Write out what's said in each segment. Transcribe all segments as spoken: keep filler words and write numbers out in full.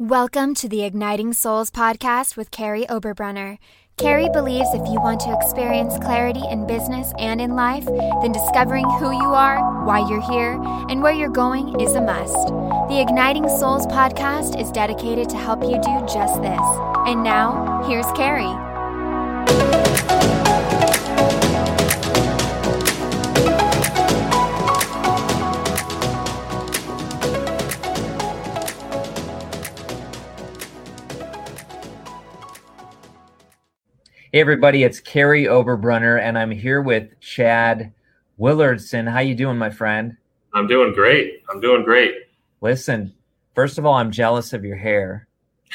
Welcome to the Igniting Souls podcast with Carrie Oberbrunner. Carrie believes if you want to experience clarity in business and in life, then discovering who you are, why you're here, and where you're going is a must. The Igniting Souls podcast is dedicated to help you do just this. And now, here's Carrie. Hey everybody, it's Carrie Oberbrunner, and I'm here with Chad Willardson. How you doing, my friend? I'm doing great. I'm doing great. Listen, first of all, I'm jealous of your hair.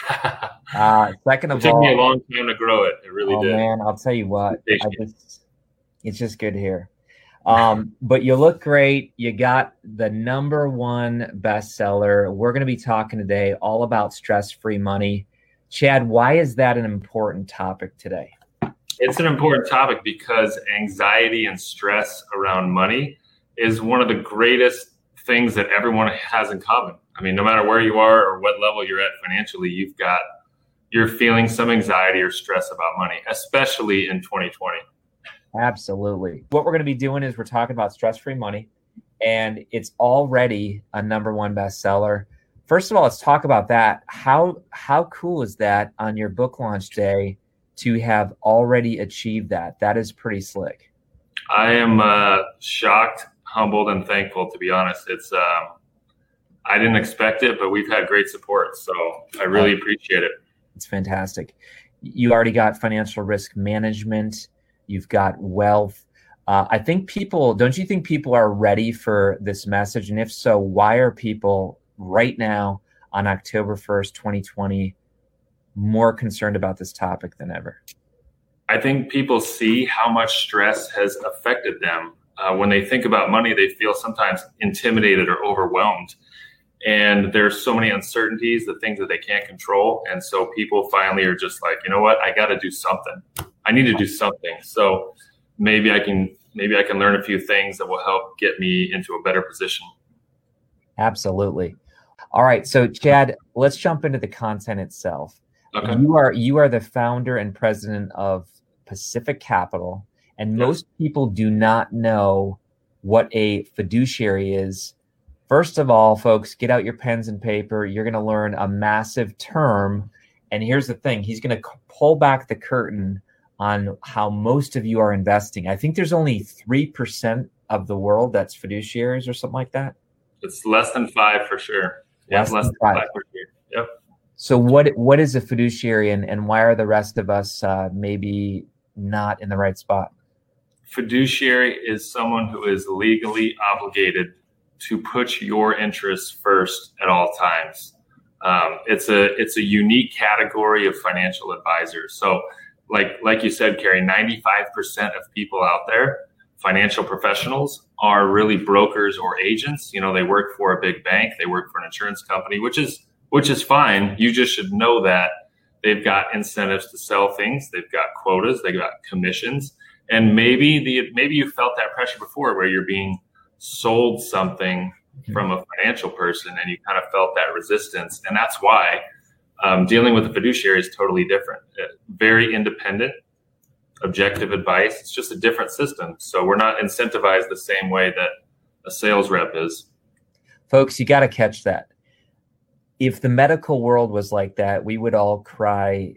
Uh, second of it took all, me a long time to grow it. It really oh, did. Man, I'll tell you what, I just, it's just good hair. Um, but you look great. You got the number one bestseller. We're going to be talking today all about stress-free money. Chad, why is that an important topic today? It's an important topic because anxiety and stress around money is one of the greatest things that everyone has in common. I mean, no matter where you are or what level you're at financially, you've got, you're feeling some anxiety or stress about money, especially in twenty twenty. Absolutely. What we're going to be doing is we're talking about stress-free money, and it's already a number one bestseller. First of all, let's talk about that. How how cool is that on your book launch day to have already achieved that? That is pretty slick. I am uh, shocked, humbled, and thankful, to be honest. It's um, I didn't expect it, but we've had great support, so I really appreciate it. It's fantastic. You already got financial risk management. You've got wealth. Uh, I think people, don't you think people are ready for this message? And if so, why are people right now on October first, twenty twenty, more concerned about this topic than ever? I think people see how much stress has affected them. Uh, when they think about money, they feel sometimes intimidated or overwhelmed. And there's so many uncertainties, the things that they can't control. And so people finally are just like, you know what, I got to do something. I need to do something. So maybe I can, maybe I can learn a few things that will help get me into a better position. Absolutely. All right. So Chad, let's jump into the content itself. Okay. You are you are the founder and president of Pacific Capital, and Yes. most people do not know what a fiduciary is. First of all, folks, get out your pens and paper. You're going to learn a massive term, and here's the thing: he's going to pull back the curtain on how most of you are investing. I think there's only three percent of the world that's fiduciaries or something like that. It's less than five for sure. Yeah, Less less than than five. five for sure. Yep. So what what is a fiduciary, and, and why are the rest of us uh, maybe not in the right spot? Fiduciary is someone who is legally obligated to put your interests first at all times. Um, it's a it's a unique category of financial advisors. So like like you said, Carrie, ninety-five percent of people out there, financial professionals, are really brokers or agents. You know, they work for a big bank, they work for an insurance company, which is which is fine. You just should know that they've got incentives to sell things. They've got quotas, they've got commissions. And maybe the maybe you felt that pressure before where you're being sold something from a financial person and you kind of felt that resistance. And that's why um, dealing with a fiduciary is totally different. Uh, very independent, objective advice. It's just a different system. So we're not incentivized the same way that a sales rep is. Folks, you got to catch that. If the medical world was like that, we would all cry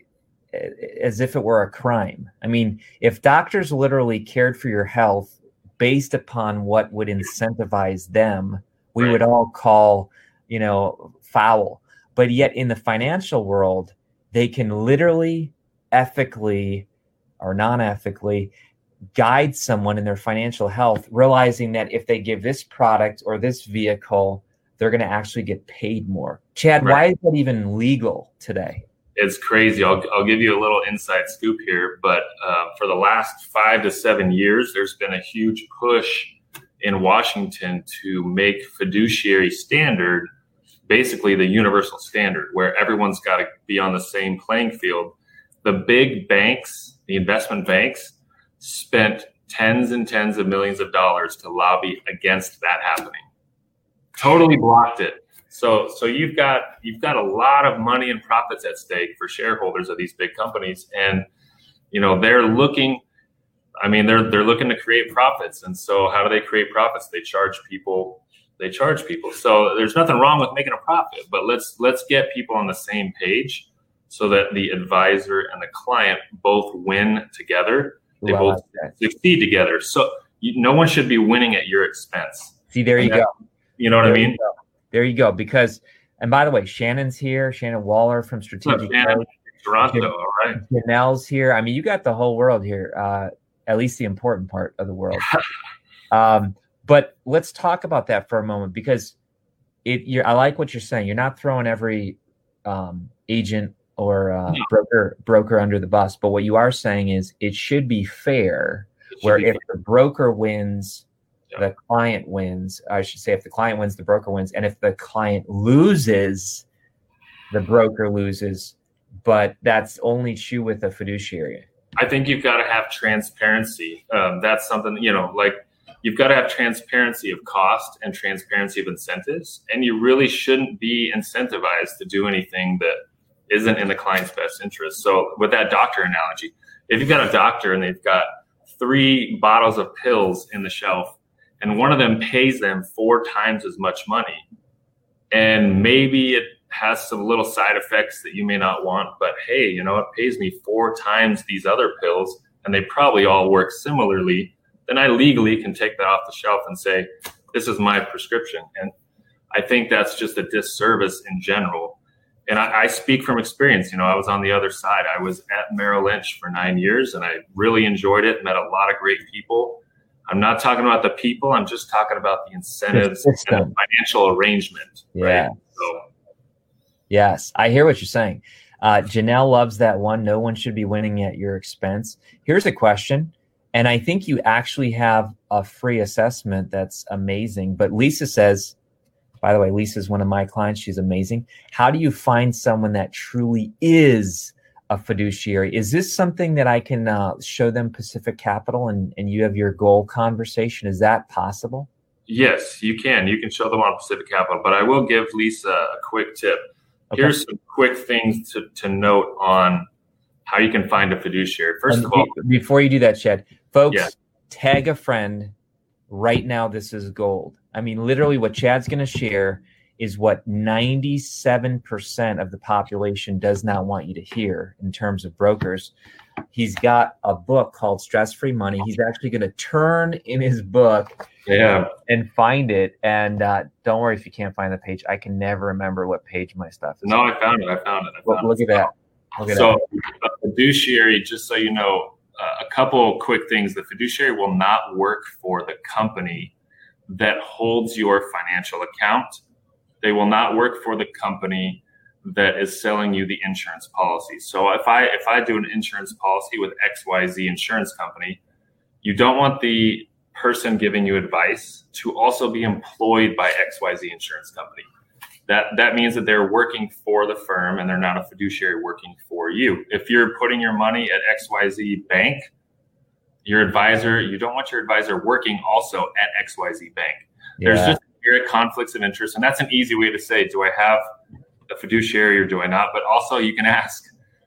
as if it were a crime. I mean, if doctors literally cared for your health based upon what would incentivize them, we Right. would all call, you know, foul. But yet in the financial world, they can literally, ethically, or non-ethically guide someone in their financial health, realizing that if they give this product or this vehicle, they're going to actually get paid more. Chad, Right. why is that even legal today? It's crazy. I'll, I'll give you a little inside scoop here, but uh, for the last five to seven years, there's been a huge push in Washington to make fiduciary standard basically the universal standard where everyone's got to be on the same playing field. The big banks, the investment banks, spent tens and tens of millions of dollars to lobby against that happening. Totally blocked it. So so you've got you've got a lot of money and profits at stake for shareholders of these big companies, and you know they're looking. I mean, they're they're looking to create profits, and so how do they create profits? They charge people. They charge people. So there's nothing wrong with making a profit, but let's let's get people on the same page so that the advisor and the client both win together. They Well, both succeed together. So you, no one should be winning at your expense. See, there you And that- go. You know what There I you mean? go. There you go. Because, and by the way, Shannon's here. Shannon Waller from Strategic Shannon, Growth. Toronto, all right. Janelle's here. I mean, you got the whole world here, uh, at least the important part of the world. um, but let's talk about that for a moment, because it. You're, I like what you're saying. You're not throwing every um, agent or uh, No. broker broker under the bus, but what you are saying is it should be fair. It should Where be if the broker wins, Yeah. the client wins. I should say if the client wins, the broker wins. And if the client loses, the broker loses. But that's only true with a fiduciary. I think you've got to have transparency. Um, that's something, you know, like you've got to have transparency of cost and transparency of incentives. And you really shouldn't be incentivized to do anything that isn't in the client's best interest. So with that doctor analogy, if you've got a doctor and they've got three bottles of pills in the shelf, and one of them pays them four times as much money, and maybe it has some little side effects that you may not want, but hey, you know, it pays me four times these other pills, and they probably all work similarly, then I legally can take that off the shelf and say, this is my prescription. And I think that's just a disservice in general. And I, I speak from experience. You know, I was on the other side. I was at Merrill Lynch for nine years, and I really enjoyed it, met a lot of great people. I'm not talking about the people. I'm just talking about the incentives and the financial arrangement. Yeah. Right? So, Yes, I hear what you're saying. Uh, Janelle loves that one. No one should be winning at your expense. Here's a question, and I think you actually have a free assessment that's amazing. But Lisa says, by the way, Lisa's one of my clients. She's amazing. How do you find someone that truly is a fiduciary? Is this something that I can uh, show them Pacific Capital and, and you have your goal conversation? Is that possible? yes, you can. You can show them on Pacific Capital, but I will give Lisa a quick tip. Okay. Here's some quick things to, to note on how you can find a fiduciary. First And of all, be- before you do that, Chad, folks, Yeah. tag a friend right now. This is gold. I mean, literally what Chad's going to share is what ninety-seven percent of the population does not want you to hear in terms of brokers. He's got a book called Stress-Free Money. He's actually going to turn in his book yeah, and find it. And uh, don't worry if you can't find the page. I can never remember what page my stuff is. no, I found it. I found it. I Look, found look it. at that. Look at So that. a fiduciary, just so you know, uh, a couple quick things. The fiduciary will not work for the company that holds your financial account. They will not work for the company that is selling you the insurance policy. So if I if I do an insurance policy with X Y Z insurance company, you don't want the person giving you advice to also be employed by X Y Z insurance company. That that means that they're working for the firm and they're not a fiduciary working for you. If you're putting your money at X Y Z bank, your advisor, you don't want your advisor working also at X Y Z bank. There's Yeah. just inherent conflicts of interest. And that's an easy way to say, do I have a fiduciary or do I not? But also you can ask,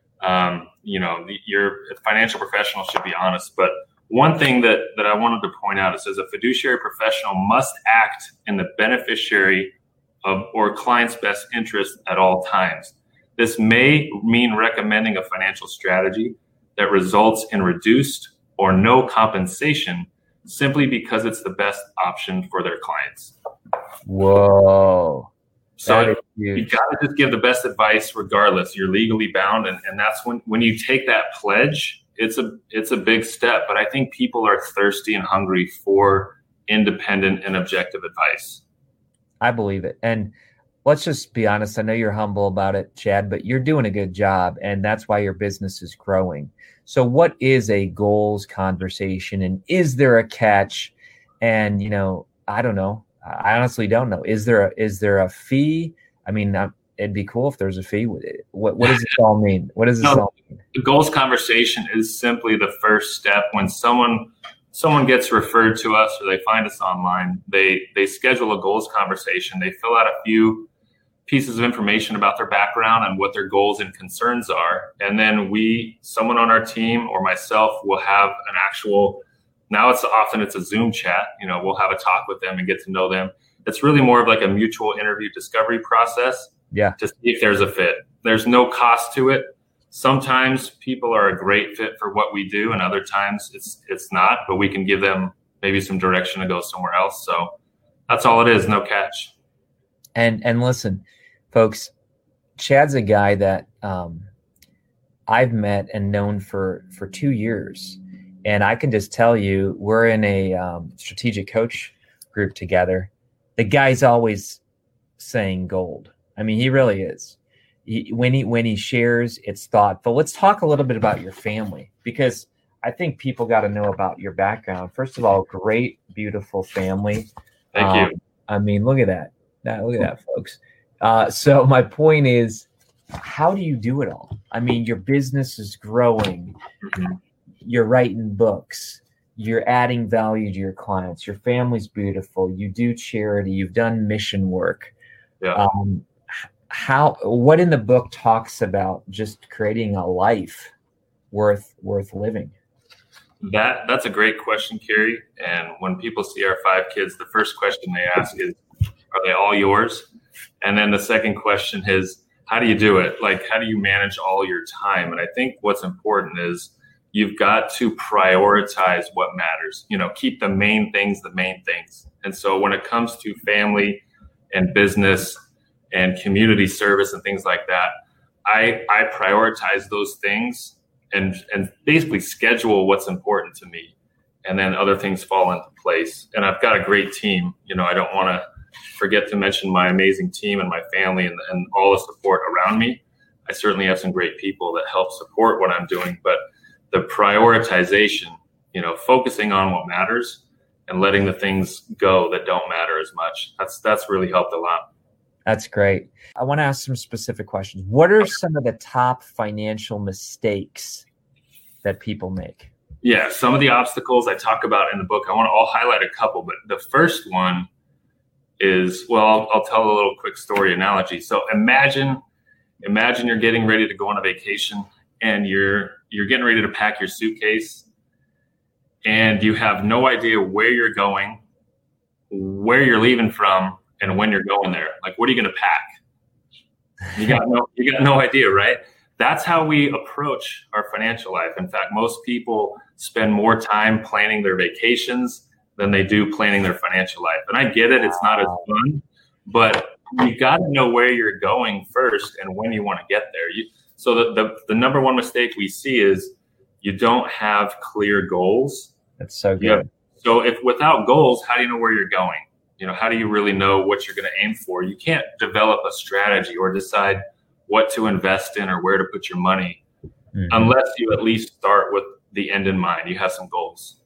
um, you know, the, your financial professional should be honest. But one thing that, that I wanted to point out, it says a fiduciary professional must act in the beneficiary of or client's best interest at all times. This may mean recommending a financial strategy that results in reduced or no compensation simply because it's the best option for their clients. Whoa. So That is you huge. got to just give the best advice regardless. You're legally bound. And, and that's when, when you take that pledge, it's a, it's a big step. But I think people are thirsty and hungry for independent and objective advice. I believe it. And let's just be honest. I know you're humble about it, Chad, but you're doing a good job. And that's why your business is growing. So what is a goals conversation? And is there a catch? And, you know, I don't know. I honestly don't know. Is there a, is there a fee? I mean, uh, it'd be cool if there's a fee. What, what does this all mean? What does this No. all mean? The goals conversation is simply the first step. When someone someone gets referred to us or they find us online, they they schedule a goals conversation. They fill out a few pieces of information about their background and what their goals and concerns are. And then we, someone on our team or myself will have an actual, now it's often it's a Zoom chat, you know, we'll have a talk with them and get to know them. It's really more of like a mutual interview discovery process. Yeah. To see if there's a fit. There's no cost to it. Sometimes people are a great fit for what we do, and other times it's it's not, but we can give them maybe some direction to go somewhere else. So that's all it is, no catch. And and listen, folks, Chad's a guy that um, I've met and known for, for two years. And I can just tell you, we're in a um, strategic coach group together. The guy's always saying gold. I mean, he really is. He, when he when he shares, it's thoughtful. Let's talk a little bit about your family, because I think people got to know about your background. First of all, great, beautiful family. Thank um, you. I mean, look at that. That look at that, folks. Uh, so my point is, how do you do it all? I mean, your business is growing. Mm-hmm. You're writing books. You're adding value to your clients. Your family's beautiful. You do charity. You've done mission work. Yeah. Um, how? What in the book talks about just creating a life worth worth living? That that's a great question, Carey. And when people see our five kids, the first question they ask is, "Are they all yours?" And then the second question is, "How do you do it? Like, how do you manage all your time?" And I think what's important is you've got to prioritize what matters. You know, keep the main things the main things. And so when it comes to family and business and community service and things like that, I I prioritize those things and and basically schedule what's important to me, and then other things fall into place. And I've got a great team. You know, I don't want to forget to mention my amazing team and my family and, and all the support around me. I certainly have some great people that help support what I'm doing, but the prioritization, you know, focusing on what matters and letting the things go that don't matter as much. That's that's really helped a lot. That's great. I want to ask some specific questions. What are some of the top financial mistakes that people make? Yeah, some of the obstacles I talk about in the book, I want to I'll highlight a couple, but the first one is, well, I'll, I'll tell a little quick story analogy. So imagine, imagine you're getting ready to go on a vacation and you're you're getting ready to pack your suitcase and you have no idea where you're going, where you're leaving from, and when you're going there. Like, what are you going to pack? You got no, you got no idea, right? That's how we approach our financial life. In fact, most people spend more time planning their vacations than they do planning their financial life. And I get it. It's not as fun, but you got to know where you're going first and when you want to get there. You, so the, the, the number one mistake we see is you don't have clear goals. That's so good. Have, so if without goals, how do you know where you're going? You know, how do you really know what you're going to aim for? You can't develop a strategy or decide what to invest in or where to put your money mm-hmm. unless you at least start with the end in mind. You have some goals.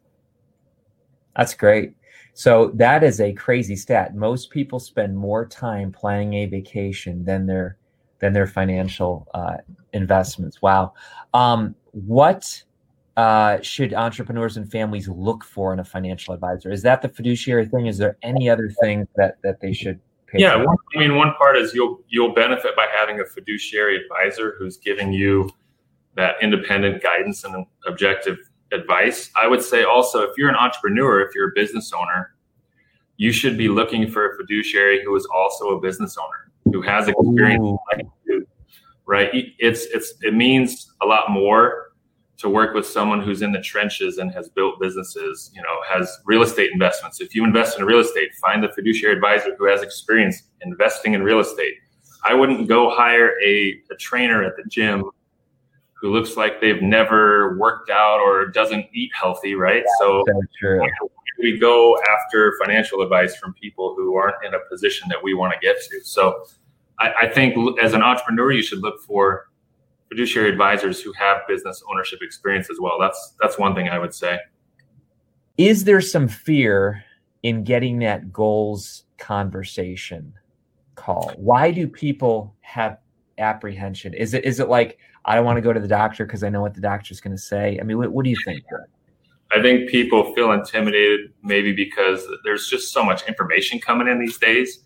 That's great. So that is a crazy stat. Most people spend more time planning a vacation than their than their financial uh, investments. Wow. Um, what uh, should entrepreneurs and families look for in a financial advisor? Is that the fiduciary thing? Is there any other thing that that they should pay Yeah, attention? I mean, one part is you'll you'll benefit by having a fiduciary advisor who's giving you that independent guidance and objective advice. I would say also, if you're an entrepreneur, if you're a business owner, you should be looking for a fiduciary who is also a business owner, who has experience. Like you, right? It's it's it means a lot more to work with someone who's in the trenches and has built businesses, you know, has real estate investments. If you invest in real estate, find the fiduciary advisor who has experience investing in real estate. I wouldn't go hire a, a trainer at the gym who looks like they've never worked out or doesn't eat healthy, right? Yeah, so true. we go after financial advice from people who aren't in a position that we want to get to. So I, I think as an entrepreneur, you should look for fiduciary advisors who have business ownership experience as well. That's that's one thing I would say. Is there some fear in getting that goals conversation call? Why do people have apprehension? Is it is it like, I don't want to go to the doctor because I know what the doctor's going to say? I mean, what, what do you think? I think people feel intimidated maybe because there's just so much information coming in these days.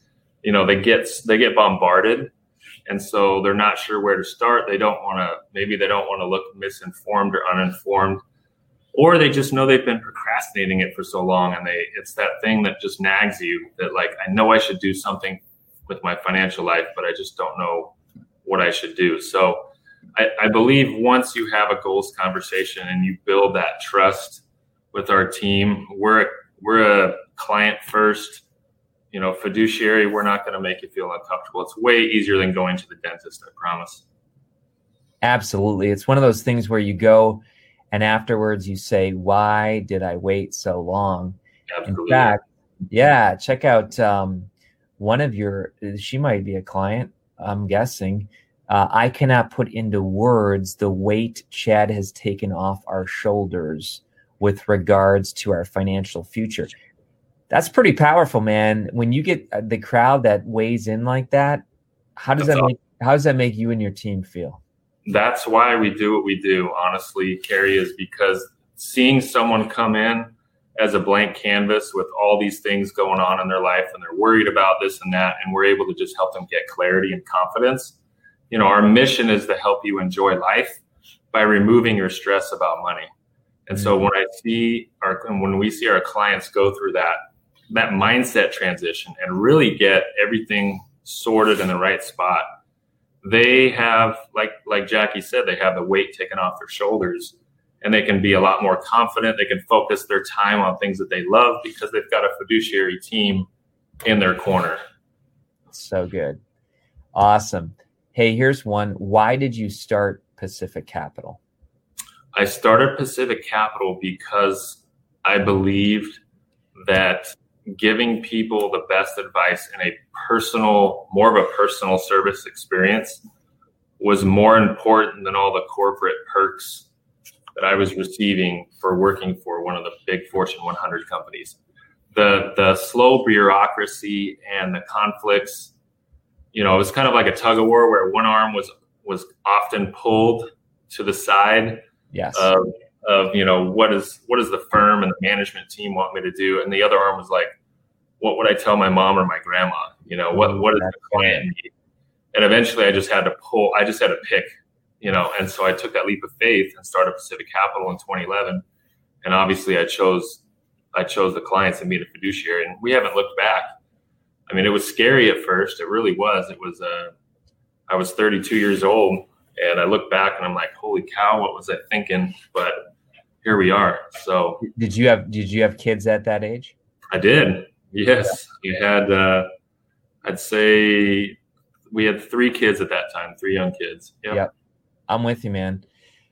you know, they get they get bombarded, and so they're not sure where to start. They don't want to, maybe they don't want to look misinformed or uninformed, or they just know they've been procrastinating it for so long, and they it's that thing that just nags you that, like, I know I should do something with my financial life, but I just don't know what I should do. So I, I believe once you have a goals conversation and you build that trust with our team, we're we're a client first, you know, fiduciary. We're not going to make you feel uncomfortable. It's way easier than going to the dentist, I promise. Absolutely. It's one of those things where you go and afterwards you say, why did I wait so long? Absolutely. In fact, yeah, check out um, one of your, she might be a client, I'm guessing. Uh, I cannot put into words the weight Chad has taken off our shoulders with regards to our financial future. That's pretty powerful, man. When you get the crowd that weighs in like that, how does That's that awesome. make, how does that make you and your team feel? That's why we do what we do, honestly, Carrie, is because seeing someone come in as a blank canvas with all these things going on in their life, and they're worried about this and that, and we're able to just help them get clarity and confidence. You know, our mission is to help you enjoy life by removing your stress about money. And so when I see our, when we see our clients go through that, that mindset transition and really get everything sorted in the right spot, they have, like, like Jackie said, they have the weight taken off their shoulders, and they can be a lot more confident. They can focus their time on things that they love because they've got a fiduciary team in their corner. So good. Awesome. Hey, here's one. Why did you start Pacific Capital? I started Pacific Capital because I believed that giving people the best advice in a personal, more of a personal service experience was more important than all the corporate perks that I was receiving for working for one of the big Fortune one hundred companies. The the slow bureaucracy and the conflicts, you know, it was kind of like a tug of war where one arm was was often pulled to the side. Yes. Of, of, you know, what is what does the firm and the management team want me to do? And the other arm was like, what would I tell my mom or my grandma? You know, what what does the client need? And eventually I just had to pull, I just had to pick, you know, and so I took that leap of faith and started Pacific Capital in twenty eleven. And obviously I chose I chose the clients and being a fiduciary, and we haven't looked back. I mean, it was scary at first. It really was. It was, uh, I was thirty-two years old, and I look back and I'm like, holy cow, what was I thinking? But here we are. So did you have, did you have kids at that age? I did. Yes. We had, uh, I'd say we had three kids at that time, three young kids. Yep. Yep. I'm with you, man.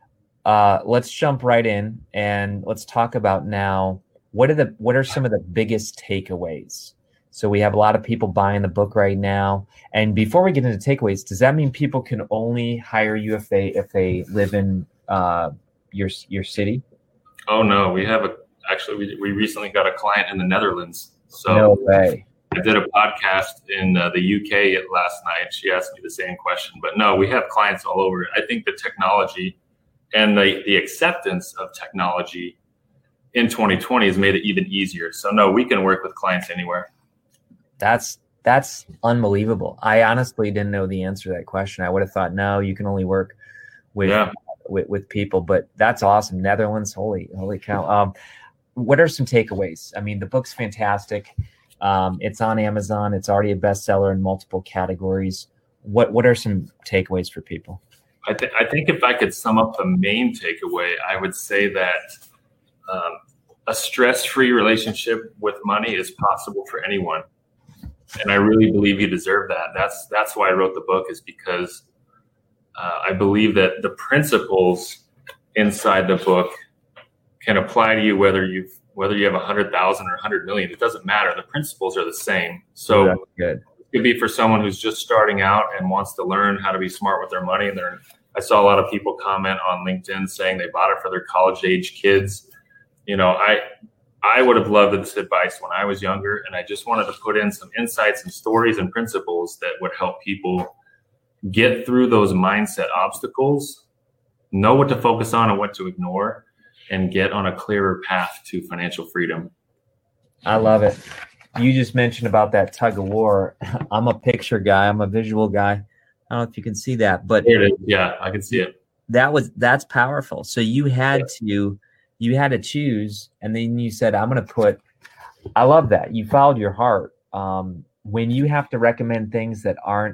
Uh, let's jump right in and let's talk about now, what are the, what are some of the biggest takeaways? So we have a lot of people buying the book right now. And before we get into takeaways, does that mean people can only hire you if they if they live in uh, your your city? Oh no, we have a actually we we recently got a client in the Netherlands. So no way. I did a podcast in uh, the U K last night. She asked me the same question, but no, we have clients all over. I think the technology and the the acceptance of technology in twenty twenty has made it even easier. So no, we can work with clients anywhere. That's that's unbelievable. I honestly didn't know the answer to that question. I would have thought, no, you can only work with yeah. with, with people, but that's awesome. Netherlands, holy holy cow. Um, what are some takeaways? I mean, the book's fantastic. Um, it's on Amazon. It's already a bestseller in multiple categories. What what are some takeaways for people? I, th- I think if I could sum up the main takeaway, I would say that um, a stress-free relationship with money is possible for anyone. And I really believe you deserve that. That's that's why I wrote the book, is because uh, I believe that the principles inside the book can apply to you whether you've whether you have a hundred thousand or a hundred million. It doesn't matter. The principles are the same. So that's good. It could be for someone who's just starting out and wants to learn how to be smart with their money. And they're, I saw a lot of people comment on LinkedIn saying they bought it for their college age kids. You know, I. I would have loved this advice when I was younger, and I just wanted to put in some insights and stories and principles that would help people get through those mindset obstacles, know what to focus on and what to ignore, and get on a clearer path to financial freedom. I love it. you just mentioned about that tug of war. I'm a picture guy. I'm a visual guy. I don't know if you can see that, but Here it is. Yeah, I can see it. That was that's powerful. So you had to you had to choose, and then you said, I'm going to put. I love that you followed your heart. Um, when you have to recommend things that aren't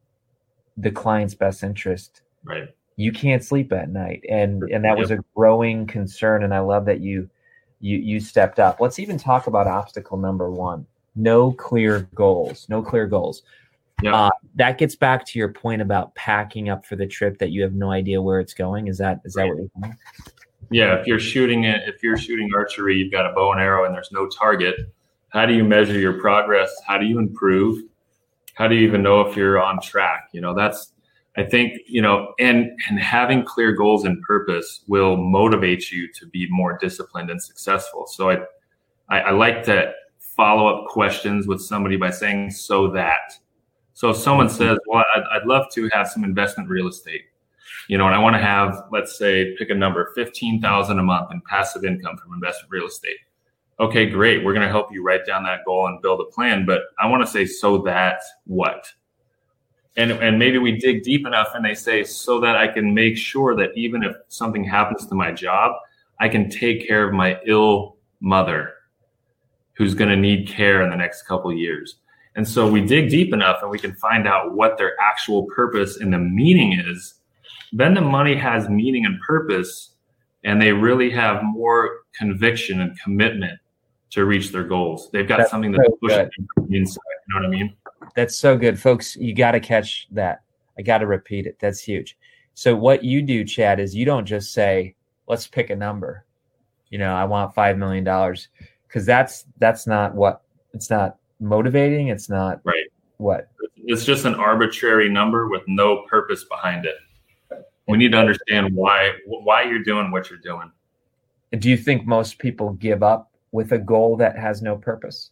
the client's best interest, right? You can't sleep at night, and and that was a growing concern. And I love that you you you stepped up. Let's even talk about obstacle number one: no clear goals. No clear goals. Yeah. Uh, that gets back to your point about packing up for the trip that you have no idea where it's going. Is that is that right. what you're saying? Yeah. If you're shooting it, if you're shooting archery, you've got a bow and arrow, and there's no target. How do you measure your progress? How do you improve? How do you even know if you're on track? You know, that's. I think, you know, and and having clear goals and purpose will motivate you to be more disciplined and successful. So I, I, I like to follow up questions with somebody by saying, so that. So if someone says, well, I'd, I'd love to have some investment real estate, you know, and I want to have, let's say, pick a number, fifteen thousand a month in passive income from investment real estate. Okay, great. We're going to help you write down that goal and build a plan. But I want to say, so that what? And, and maybe we dig deep enough and they say, so that I can make sure that even if something happens to my job, I can take care of my ill mother who's going to need care in the next couple of years. And so we dig deep enough and we can find out what their actual purpose and the meaning is. Then the money has meaning and purpose, and they really have more conviction and commitment to reach their goals. They've got that's something that's so pushing them from the inside. You know what I mean? That's so good, folks. You got to catch that. I got to repeat it. That's huge. So what you do, Chad, is you don't just say, let's pick a number. You know, I want five million dollars, because that's, that's not what it's not motivating. It's not right. What? It's just an arbitrary number with no purpose behind it. We need to understand why, why you're doing what you're doing. Do you think most people give up with a goal that has no purpose?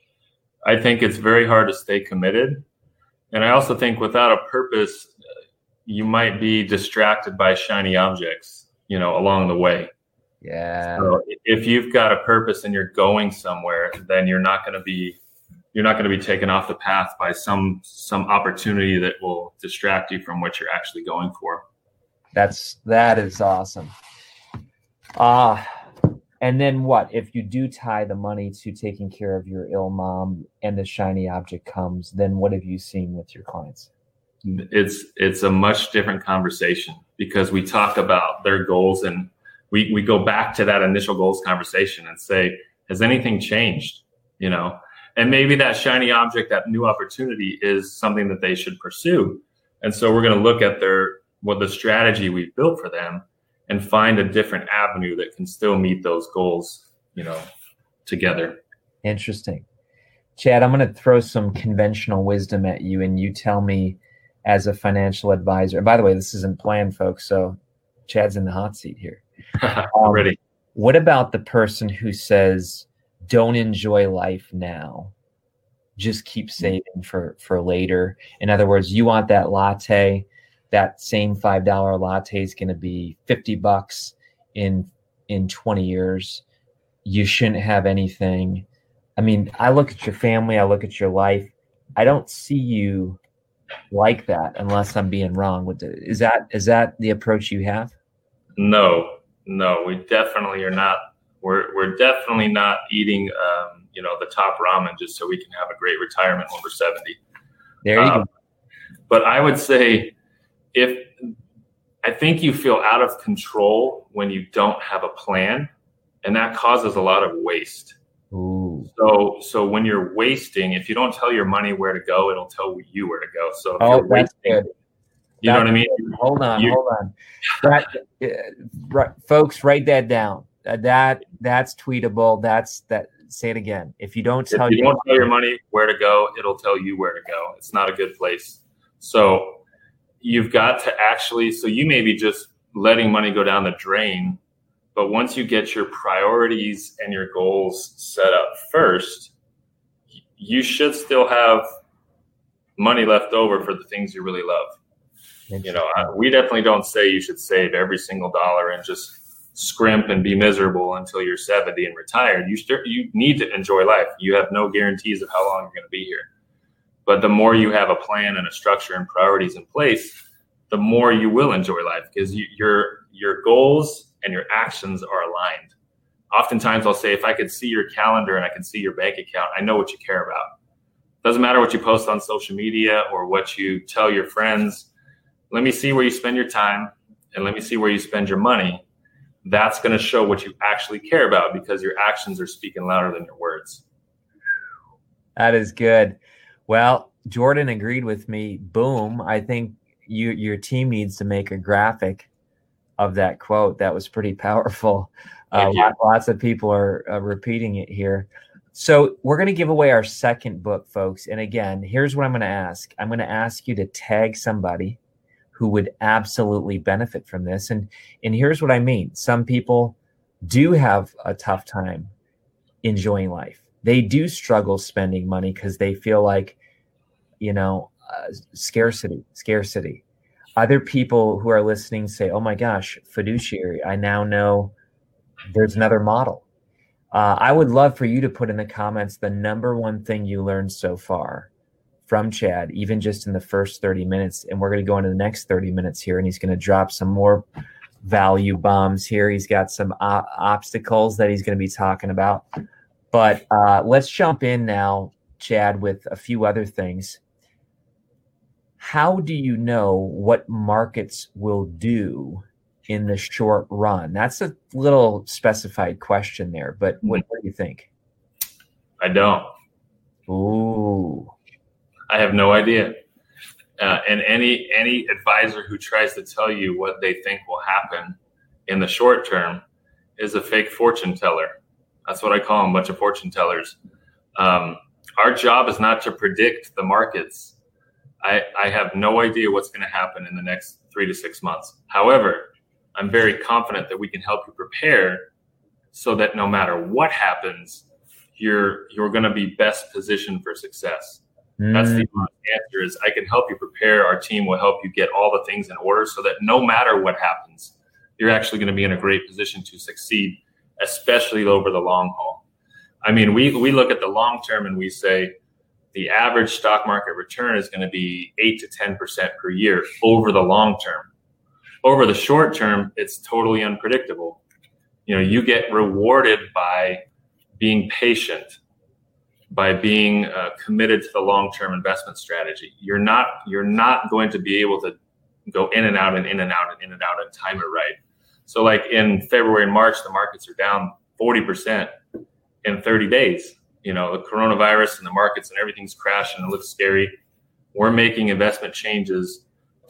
I think it's very hard to stay committed. And I also think without a purpose, you might be distracted by shiny objects, you know, along the way. Yeah. So if you've got a purpose and you're going somewhere, then you're not going to be, you're not going to be taken off the path by some, some opportunity that will distract you from what you're actually going for. That's, that is awesome. Ah, uh, and then what? If you do tie the money to taking care of your ill mom and the shiny object comes, then what have you seen with your clients? It's it's a much different conversation, because we talk about their goals and we, we go back to that initial goals conversation and say, has anything changed? You know, and maybe that shiny object, that new opportunity is something that they should pursue. And so we're going to look at their what the strategy we've built for them and find a different avenue that can still meet those goals, you know, together. Interesting. Chad, I'm going to throw some conventional wisdom at you, and you tell me as a financial advisor. And by the way, this isn't planned, folks, so Chad's in the hot seat here. I'm um, ready. What about the person who says, don't enjoy life now, just keep saving for, for later? In other words, you want that latte. That same five dollar latte is going to be fifty bucks in in twenty years. You shouldn't have anything. I mean, I look at your family, I look at your life. I don't see you like that unless I'm being wrong. With the, is that is that the approach you have? No, no, we definitely are not. We're we're definitely not eating, um, you know, the top ramen just so we can have a great retirement when we're seventy. There you um, go. But I would say, if I think you feel out of control when you don't have a plan, and that causes a lot of waste. Ooh. So, so when you're wasting, if you don't tell your money where to go, it'll tell you where to go. So, if oh, you're that's wasting, good. You that's know what I mean? Good. Hold on, you, hold on. That, uh, right, folks, write that down. Uh, that that's tweetable. That's that. Say it again. If you don't tell if you your don't tell your money where to go, it'll tell you where to go. It's not a good place. So you've got to actually, so you may be just letting money go down the drain, but once you get your priorities and your goals set up first, you should still have money left over for the things you really love. You know, we definitely don't say you should save every single dollar and just scrimp and be miserable until you're seventy and retired. You start, you need to enjoy life. You have no guarantees of how long you're going to be here. But the more you have a plan and a structure and priorities in place, the more you will enjoy life, because you, your your goals and your actions are aligned. Oftentimes I'll say, if I could see your calendar and I can see your bank account, I know what you care about. Doesn't matter what you post on social media or what you tell your friends. Let me see where you spend your time and let me see where you spend your money. That's going to show what you actually care about, because your actions are speaking louder than your words. That is good. Well, Jordan agreed with me. Boom. I think you, your team needs to make a graphic of that quote. That was pretty powerful. Uh, lots of people are uh, repeating it here. So we're going to give away our second book, folks. And again, here's what I'm going to ask. I'm going to ask you to tag somebody who would absolutely benefit from this. And, and here's what I mean. Some people do have a tough time enjoying life. They do struggle spending money because they feel like, you know, uh, scarcity, scarcity. Other people who are listening say, oh my gosh, fiduciary, I now know there's another model. Uh, I would love for you to put in the comments the number one thing you learned so far from Chad, even just in the first thirty minutes. And we're going to go into the next thirty minutes here, and he's going to drop some more value bombs here. He's got some uh, obstacles that he's going to be talking about. But uh, let's jump in now, Chad, with a few other things. How do you know what markets will do in the short run? That's a little specified question there, but what, what do you think? I don't. Ooh. I have no idea. Uh, and any any advisor who tries to tell you what they think will happen in the short term is a fake fortune teller. That's what I call them, a bunch of fortune tellers. Um, our job is not to predict the markets. I, I have no idea what's going to happen in the next three to six months. However, I'm very confident that we can help you prepare so that no matter what happens, you're you're going to be best positioned for success. Mm. That's the answer. Is I can help you prepare. Our team will help you get all the things in order so that no matter what happens, you're actually going to be in a great position to succeed, especially over the long haul. I mean, we we look at the long term and we say the average stock market return is going to be eight to ten percent per year over the long term. Over the short term, it's totally unpredictable. You know, you get rewarded by being patient, by being uh, committed to the long-term investment strategy. You're not you're not going to be able to go in and out and in and out and in and out and time it right. So like in February and March, the markets are down forty percent in thirty days. You know, the coronavirus and the markets and everything's crashed and it looks scary. We're making investment changes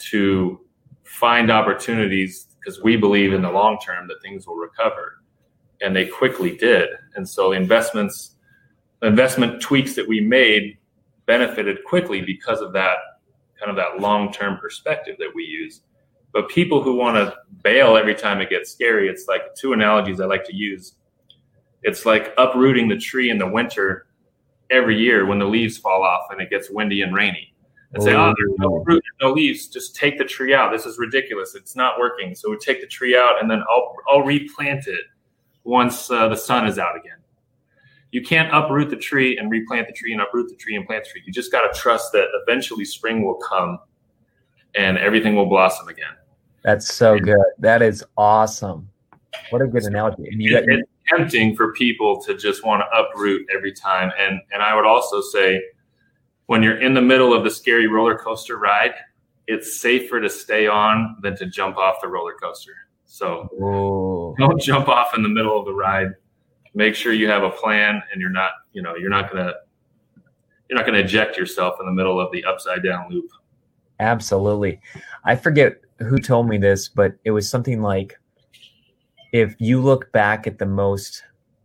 to find opportunities because we believe in the long term that things will recover, and they quickly did. And so investments, investment tweaks that we made benefited quickly because of that kind of that long-term perspective that we use. But people who want to bail every time it gets scary, it's like two analogies I like to use. It's like uprooting the tree in the winter every year when the leaves fall off and it gets windy and rainy. And say, oh, there's no root, no leaves. Just take the tree out. This is ridiculous. It's not working. So we take the tree out, and then I'll I'll replant it once uh, the sun is out again. You can't uproot the tree and replant the tree and uproot the tree and plant the tree. You just got to trust that eventually spring will come and everything will blossom again. That's so and, good. That is awesome. What a good analogy. And you it, got, it's tempting for people to just want to uproot every time. And and I would also say, when you're in the middle of the scary roller coaster ride, it's safer to stay on than to jump off the roller coaster. So Whoa. Don't jump off in the middle of the ride. Make sure you have a plan, and you're not, you know, you're not gonna, you're not gonna eject yourself in the middle of the upside down loop. Absolutely. I forget who told me this, but it was something like, if you look back at the most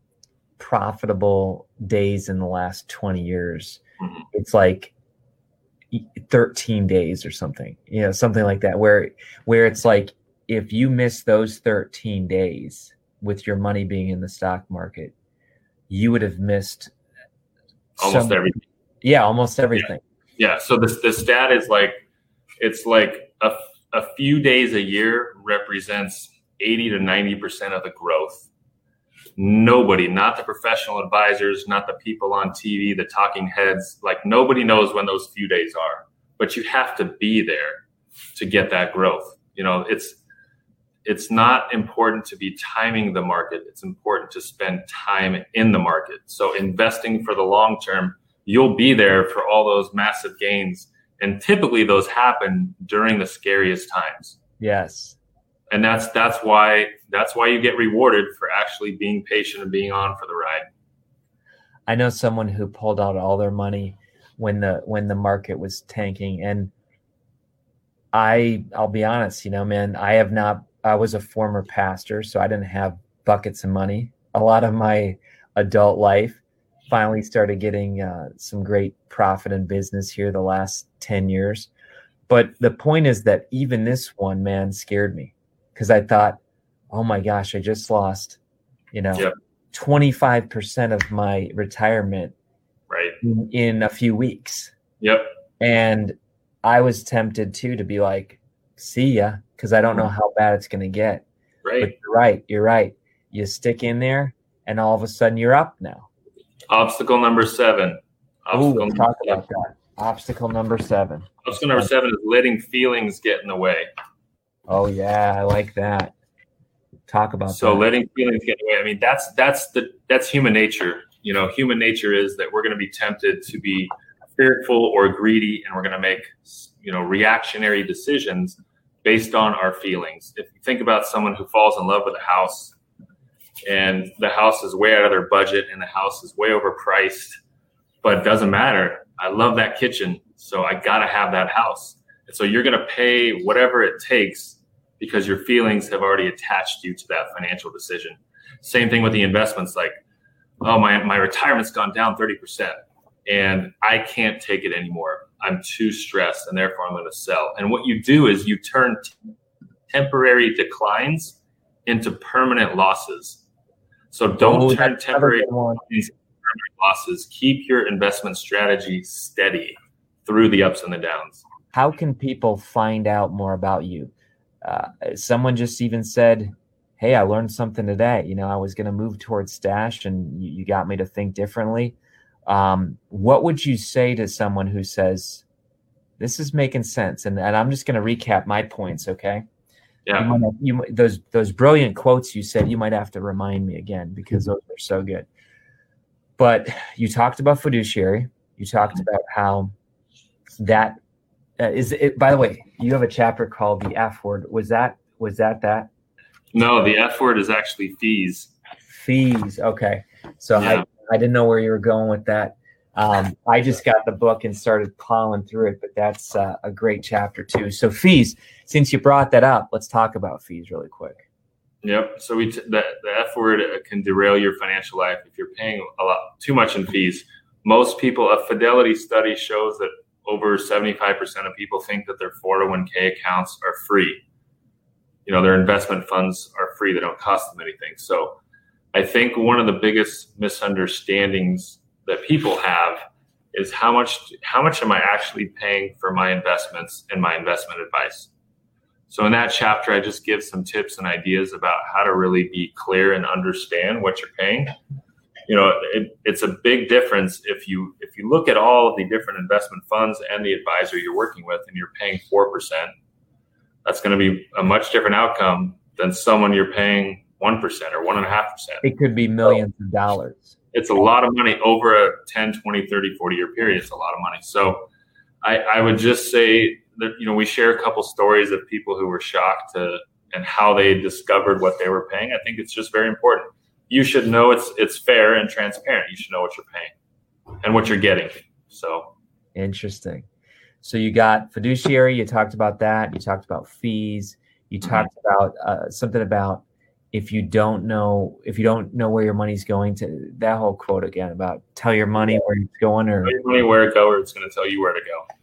profitable days in the last twenty years, mm-hmm. it's like thirteen days or something, you know, something like that, where, where it's like, if you miss those thirteen days with your money being in the stock market, you would have missed almost some, everything. Yeah, almost everything. Yeah. yeah. So the the stat is like, it's like a, a few days a year represents eighty to ninety percent of the growth. Nobody, not the professional advisors, not the people on T V, the talking heads, like nobody knows when those few days are, but you have to be there to get that growth. You know, it's, it's not important to be timing the market. It's important to spend time in the market. So investing for the long term, you'll be there for all those massive gains. And typically those happen during the scariest times. Yes. And that's that's why that's why you get rewarded for actually being patient and being on for the ride. I know someone who pulled out all their money when the when the market was tanking, and I I'll be honest, you know, man, I have not. I was a former pastor, so I didn't have buckets of money. A lot of my adult life, finally started getting uh, some great profit in business here the last ten years. But the point is that even this one, man, scared me. Because I thought, oh my gosh, I just lost, you know, yep. twenty-five percent of my retirement right. in, in a few weeks. Yep. And I was tempted too to be like, see ya, because I don't know how bad it's going to get. Right. But you're right. You're right. You stick in there and all of a sudden you're up now. Obstacle number seven. Obstacle Ooh, let's talk seven. about that. Obstacle number seven. Obstacle number seven is letting feelings get in the way. Oh yeah, I like that. Talk about so that. letting feelings get away. I mean, that's that's the that's human nature. You know, human nature is that we're going to be tempted to be fearful or greedy, and we're going to make you know reactionary decisions based on our feelings. If you think about someone who falls in love with a house, and the house is way out of their budget, and the house is way overpriced, but it doesn't matter. I love that kitchen, so I got to have that house. And so you're going to pay whatever it takes because your feelings have already attached you to that financial decision. Same thing with the investments, like, oh, my, my retirement's gone down thirty percent and I can't take it anymore. I'm too stressed and therefore I'm going to sell. And what you do is you turn t- temporary declines into permanent losses. So don't oh, turn temporary declines into permanent losses. Keep your investment strategy steady through the ups and the downs. How can people find out more about you? Uh, someone just even said, hey, I learned something today. You know, I was going to move towards Stash and you, you got me to think differently. Um, what would you say to someone who says, this is making sense? And, and I'm just going to recap my points. Okay. Yeah. You might have, you, those, those brilliant quotes you said, you might have to remind me again, because those are so good. But you talked about fiduciary. You talked about how that uh, is it, by the way, you have a chapter called the F word. Was that, was that, that? No, the F word is actually fees. Fees. Okay. So yeah. I, I didn't know where you were going with that. Um, I just got the book and started plowing through it, but that's uh, a great chapter too. So fees, since you brought that up, let's talk about fees really quick. Yep. So we t- the, the F word can derail your financial life if you're paying a lot too much in fees. Most people, a Fidelity study shows that over seventy-five percent of people think that their four oh one k accounts are free. You know, their investment funds are free. They don't cost them anything. So I think one of the biggest misunderstandings that people have is how much how much am I actually paying for my investments and my investment advice. So in that chapter, I just give some tips and ideas about how to really be clear and understand what you're paying. You know, it, it's a big difference if you if you look at all of the different investment funds and the advisor you're working with and you're paying four percent, that's going to be a much different outcome than someone you're paying one percent or one point five percent. It could be millions of dollars. It's a lot of money over a ten, twenty, thirty, forty year period. It's a lot of money. So I, I would just say that, you know, we share a couple stories of people who were shocked to, and how they discovered what they were paying. I think it's just very important. You should know it's it's fair and transparent. You should know what you're paying and what you're getting. So interesting. So you got fiduciary. You talked about that. You talked about fees. You talked mm-hmm. about uh, something about if you don't know if you don't know where your money's going to. That whole quote again about tell your money where it's going, or tell your money where it go, or it's going to tell you where to go.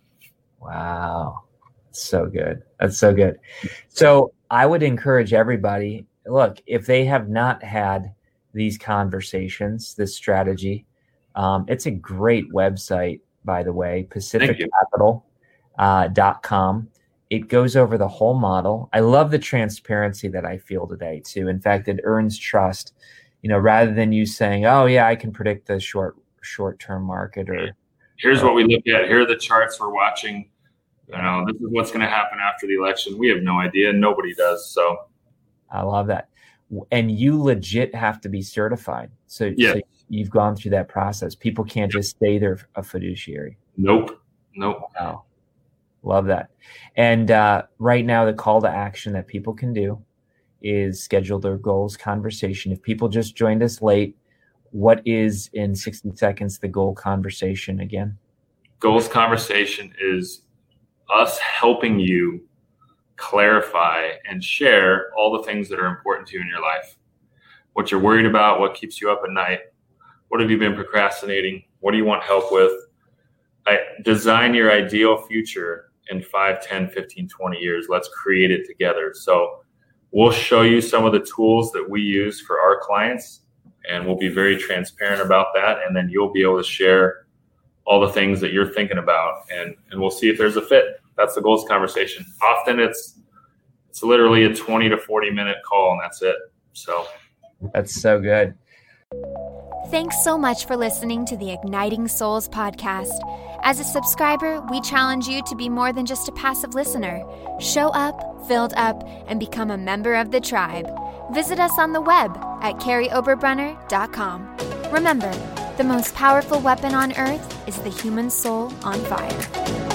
Wow, so good. That's so good. So I would encourage everybody. Look, if they have not had these conversations, this strategy, um, it's a great website, by the way, pacific capital dot com. Uh, it goes over the whole model. I love the transparency that I feel today too. In fact, it earns trust, you know, rather than you saying, oh yeah, I can predict the short, short-term market, or here's what we look at. Here are the charts we're watching. You know, this is what's going to happen after the election. We have no idea. Nobody does. So I love that. And you legit have to be certified. So, yeah. so you've gone through that process. People can't just say they're a fiduciary. Nope. Nope. Wow. Love that. And uh, right now, the call to action that people can do is schedule their goals conversation. If people just joined us late, what is, in sixty seconds, the goal conversation again? Goals conversation is us helping you clarify and share all the things that are important to you in your life. What you're worried about, what keeps you up at night, what have you been procrastinating, what do you want help with? I design your ideal future in five, ten, fifteen, twenty years. Let's create it together. So we'll show you some of the tools that we use for our clients, and we'll be very transparent about that. And then you'll be able to share all the things that you're thinking about, and, and we'll see if there's a fit. That's the goals conversation. Often it's it's literally a twenty to forty minute call, and that's it. So that's so good. Thanks so much for listening to the Igniting Souls podcast. As a subscriber, we challenge you to be more than just a passive listener. Show up, filled up, and become a member of the tribe. Visit us on the web at carrie oberbrunner dot com. Remember, the most powerful weapon on earth is the human soul on fire.